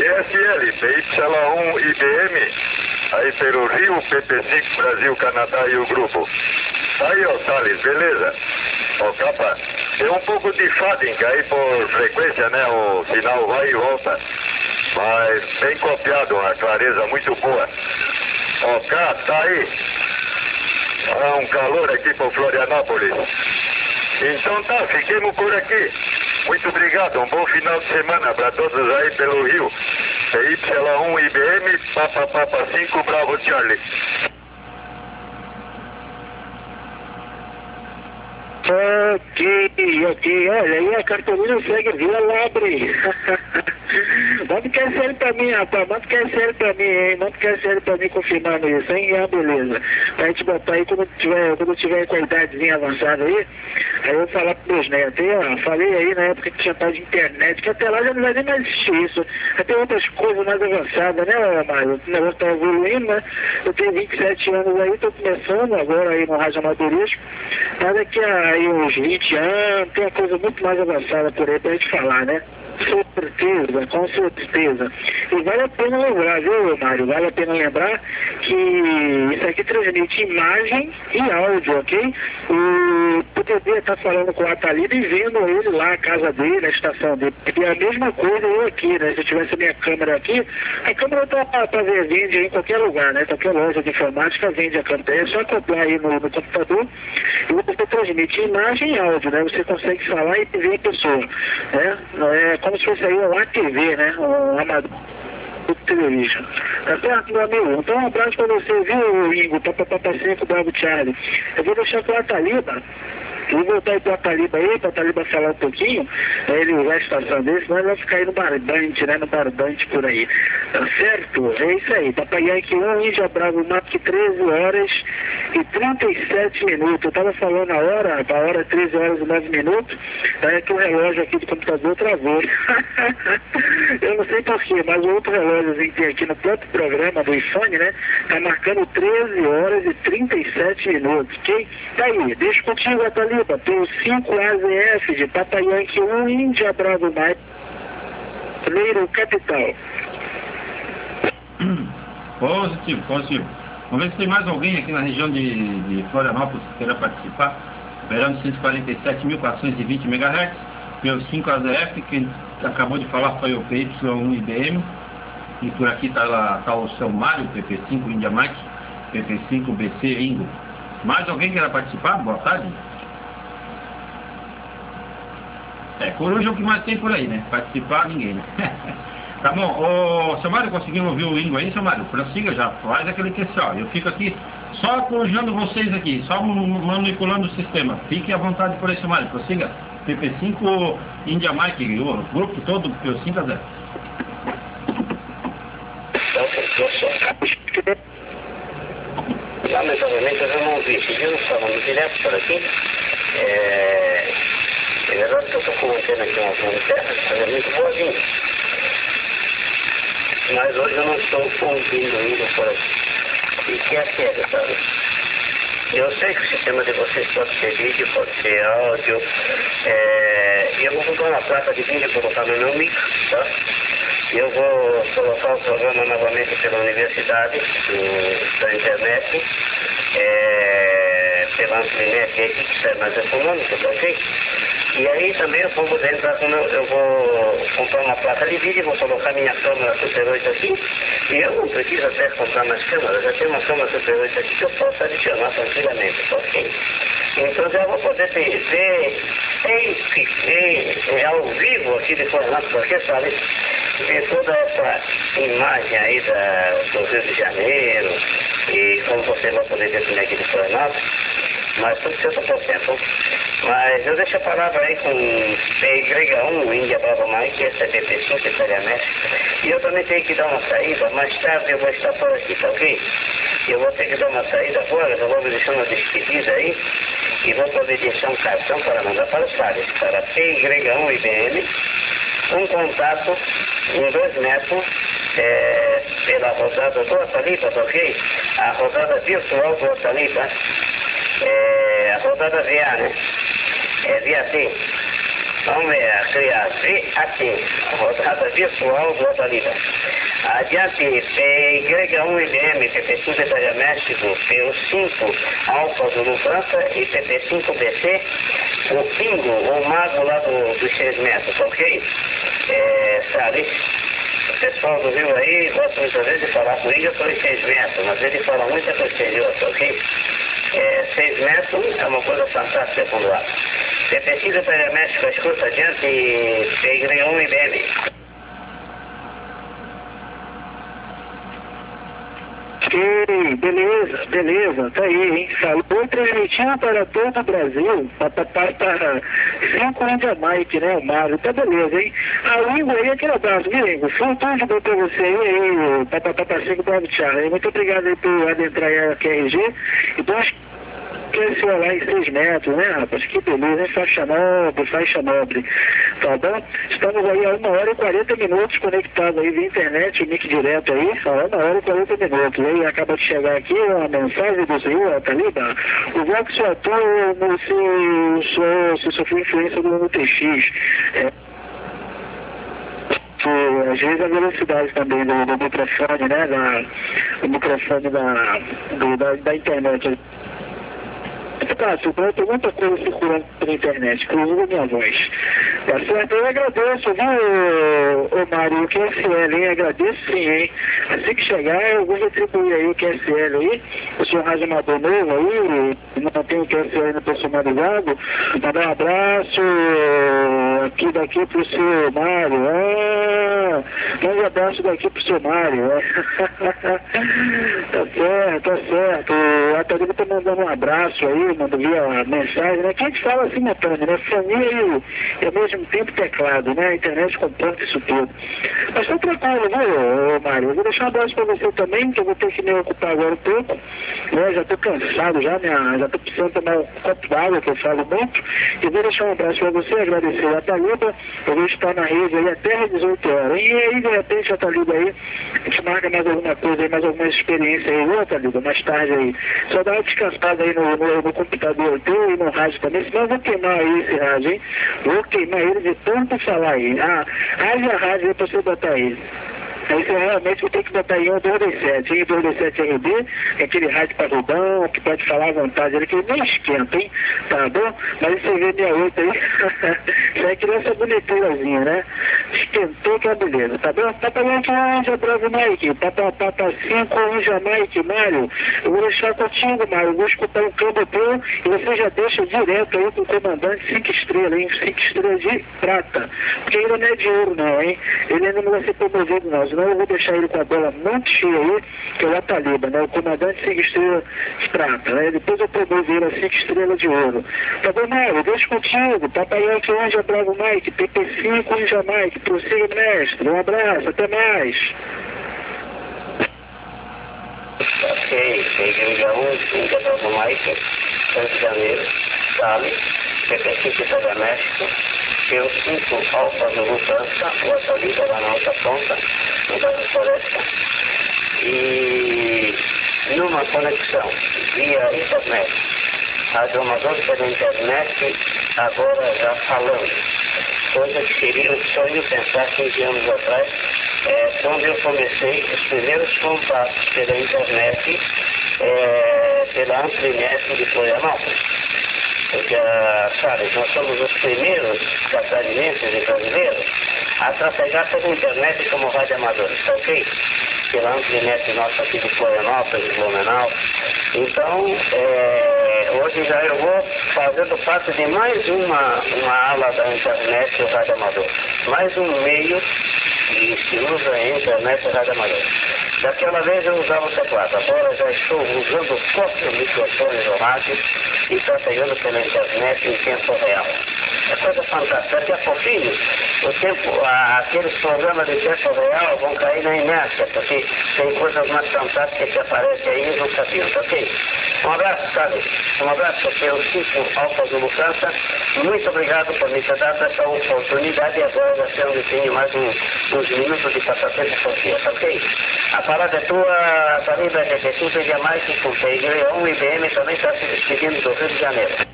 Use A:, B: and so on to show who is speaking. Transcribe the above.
A: GSL, PY1 IBM, aí pelo Rio, PP5 Brasil, Canadá e o grupo. Aí, ó, Thales, beleza? Ó, capa, tem um pouco de fading aí por frequência, né? O sinal vai e volta. Mas bem copiado, uma clareza muito boa. Ok, tá aí. Há um calor aqui por Florianópolis. Então tá, fiquemos por aqui. Muito obrigado, um bom final de semana para todos aí pelo Rio. PY1 IBM, Papa 5 Bravo Charlie.
B: Ok, olha aí a cartolina segue Vila Labre. Manda QSL pra mim, rapaz, manda QSL pra mim, hein, manda QSL pra mim confirmando isso, hein, beleza. Pra gente botar aí quando tiver com a idadezinha avançada aí eu vou falar pros meus netos, aí, ó, falei aí na época que tinha tal de internet, que até lá já não vai nem mais existir isso, até outras coisas mais avançadas, né, Mário? O negócio tá evoluindo, né, eu tenho 27 anos aí, tô começando agora aí no rádio amadorismo, mas daqui a aí uns 20 anos, tem uma coisa muito mais avançada por aí pra gente falar, né? Com certeza. E vale a pena lembrar, viu, Mário? Vale a pena lembrar que isso aqui transmite imagem e áudio, ok? O poderia estar falando com o Atalida e vendo ele lá, a casa dele, a estação dele. E a mesma coisa eu aqui, né? Se eu tivesse a minha câmera aqui, a câmera tá vende em qualquer lugar, né? Qualquer loja de informática vende a câmera. É só acoplar aí no computador e você transmite imagem e áudio, né? Você consegue falar e ver a pessoa, né? É como se fosse aí um ATV, né? Um amador de televisão. Tá certo, meu amigo? Então um abraço pra você, viu, Ingo? Papa 5 Bravo Charlie. Eu vou deixar com a Taliba. Eu vou voltar aí pro Ataliba aí, pra Ataliba falar um pouquinho, pra ele usar a estação dele, senão ele vai ficar aí no barbante, né? No barbante por aí. Tá certo? É isso aí. Papai Yankee 1, Índia Bravo, Mac 13 horas e 37 minutos. Eu tava falando a hora 13 horas e 9 minutos, aí que o relógio aqui do computador travou. Eu não sei porquê, mas o outro relógiozinho que tem aqui no próprio programa do iPhone, né? Tá marcando 13 horas e 37 minutos, ok? Tá aí, deixa contigo, Ataliba. Pelo 5AZF de Papa Yankee 1, Índia Bravo Mike, primeiro capital.
C: Positivo. Vamos ver se tem mais alguém aqui na região de Florianópolis que queira participar. Verão de 147.420 MHz, pelo 5AZF, quem acabou de falar foi o PY1 IBM. E por aqui tá o seu Mário, PP5 India Mike, PP5 BC Ingo. Mais alguém queira participar? Boa tarde. Coruja é o que mais tem por aí, né? Participar, ninguém, né? Tá bom, ô, seu Mário, conseguiu ouvir o Ingo aí, seu Mário? Prossiga já, faz aquele que ó, eu fico aqui só corujando vocês aqui, só manipulando o sistema. Fique à vontade por aí, seu Mário, prossiga. PP5 India Mike, o grupo todo, eu 5-0.
D: Lamentavelmente eu não ouvi, seguimos falando direto por aqui. É verdade que eu estou colocando aqui uma lanterna, é muito boazinha. Mas hoje eu não estou ouvindo ainda por aqui. E que é sério, sabe? Eu sei que o sistema de vocês pode ser vídeo, pode ser áudio. Eu vou comprar uma placa de vídeo para colocar no meu micro, tá? Eu vou colocar o programa novamente pela universidade, da internet, pela Amplinet, aí que é mais econômico, tá ok? E aí também eu vou comprar uma placa de vídeo, vou colocar minha câmera Super 8 aqui, e eu não preciso até comprar mais câmeras, já tenho uma câmera Super 8 aqui que eu posso adicionar tranquilamente, tá ok? Então já vou poder ver ao vivo aqui de Florianópolis, porque sabe, ver toda essa imagem aí do Rio de Janeiro, e como você vai poder ver também aqui de Florianópolis, mas tudo 100%. Mas eu deixo a palavra aí com PY1, Índia Bravo Mike, SPP5, Italianete. E eu também tenho que dar uma saída, mais tarde eu vou estar por aqui, tá ok? Eu vou ter que dar uma saída agora, eu vou me deixar uma despedida aí, e vou poder deixar um cartão para mandar para os pares, para PY1 IBM, um contato em 2 metros, pela rodada do Ataliba, tá ok? A rodada virtual do Ataliba, a rodada VA, né? VAT. Vamos ver, criar VAT, rodada virtual do Ataliba. Adiante, Y1 IBM, PP5 Itália México, PO5 Alfa Zulu França e PP5 BC, o Pingo, o mago lá dos 6 metros, ok? Sabe? O pessoal do Rio aí gosta muitas vezes de falar comigo, eu estou em 6 metros, mas ele fala muita coisa exterior, ok? 6 metros é uma coisa fantástica por lá. PP5 Itália México, escuta adiante, Y1 IBM.
B: Ok, beleza, tá aí, hein? Falou transmitindo para todo o Brasil, para 5 anos de Mike, né, o Mário, tá beleza, hein? O Ingo aí, aquele abraço, viu, Ingo? Foi um tudo de bom pra você aí, papapá 5 Bravo Thiago. Muito obrigado aí por adentrar aí a QRG e nós cresceu lá em 6 metros, né, rapaz? Que beleza, hein? Faixa nobre, tá bom? Estamos aí a 1 hora e 40 minutos conectados aí via internet, o link direto aí, a 1 hora e 40 minutos. Aí acaba de chegar aqui uma mensagem do senhor Ataliba. O Vox atua se sofreu influência do MTX. Às vezes a velocidade também do microfone, né? Do microfone da internet. Cássio, tem muita coisa circulando pela internet, inclusive a minha voz. Tá certo? Eu agradeço, viu, ô Mário, o QSL, hein? Agradeço sim, hein? Assim que chegar, eu vou retribuir aí o QSL aí, o senhor radioamador novo aí, não tem o QSL no personalizado, mandar um abraço daqui pro seu Mário. Um abraço daqui pro seu Mário. Tá certo. A Ataliba tá mandando um abraço aí, manda via mensagem, né? Que a gente fala assim, Antônio, né? Fonia e ao mesmo tempo teclado, né? A internet comporta isso tudo. Mas tá tranquilo, viu, Mário? Eu vou deixar um abraço pra você também, que eu vou ter que me ocupar agora um pouco. Eu já tô cansado, já tô precisando tomar um copo d'água, que eu falo muito. E vou deixar um abraço pra você, agradecer a Ataliba. Eu vou estar na rede aí até às 18 horas. E aí, de repente, a Ataliba aí, a gente marca mais alguma coisa aí, mais alguma experiência aí, viu, Ataliba? Mais tarde aí. Só dá uma descansada aí no computador teu e no rádio também, senão eu vou queimar aí esse rádio, hein? Vou queimar ele de tanto falar aí. Haja rádio aí pra você botar ele. Aí você realmente vai ter que botar aí um 227, hein? 227 RB, aquele rádio parrudão, que pode falar à vontade, ele que ele nem esquenta, hein? Tá bom? Mas esse V68 aí, já é criança boniturazinha, né? Esquentou que é beleza, tá bom? Papa Yankee Anja, Bravo Mike, Papa 5 Anja Mike, Mário, eu vou deixar contigo, Mário, eu vou escutar um câmbio teu e você já deixa direto aí com o comandante 5 estrelas, hein? 5 estrelas de prata, porque ele não é de ouro não, hein? Ele ainda não vai ser promovido não. Senão eu vou deixar ele com a bola muito cheia aí, que é o Ataliba, né? O comandante 5 estrelas de prata, né? Depois eu promovo ele a 5 estrelas de ouro. Tá bom, Mário? Deixa contigo. Papai Yankee Anja Bravo Mike, PP5 Anja Mike, prossiga, mestre. Um abraço, até mais.
D: Ok, Igreja 1, Inca Bravo Mike, Rio de Janeiro, Sale, PP5 Itália México, PO5 Alfa Zulu França, o Ataliba lá na outra ponta, no da floresta, e numa conexão via internet, radioamador pela internet, agora já falando, coisa que seria um sonho pensar 15 anos atrás, quando eu comecei os primeiros contatos pela internet, pela Amplinet de Florianópolis. Porque, sabe, nós somos os primeiros catarinenses e brasileiros a trafegar pela internet como radioamadores, ok? Pela Amplinet nossa aqui de Florianópolis, de Blumenau. Então, hoje já eu vou fazendo parte de mais uma ala da internet do radioamador. Mais um meio que se usa a internet radioamador. Daquela vez eu usava o teclado, agora já estou usando o próprio microfone do rádio e trafegando pela internet em tempo real. É coisa fantástica. Daqui a pouquinho, aqueles programas de tempo real vão cair na inércia, porque tem coisas mais fantásticas que aparecem aí no caminho, ok? Um abraço, sabe? Um abraço, pelo 5 Alfa Zulu França. Muito obrigado por me ter dado essa oportunidade e agora já sei onde tenho mais uns minutos de passatempo por dia, ok? A parada é tua, Ataliba, GP5 e jamais que com Igreja 1 IBM também está se despedindo do Rio de Janeiro.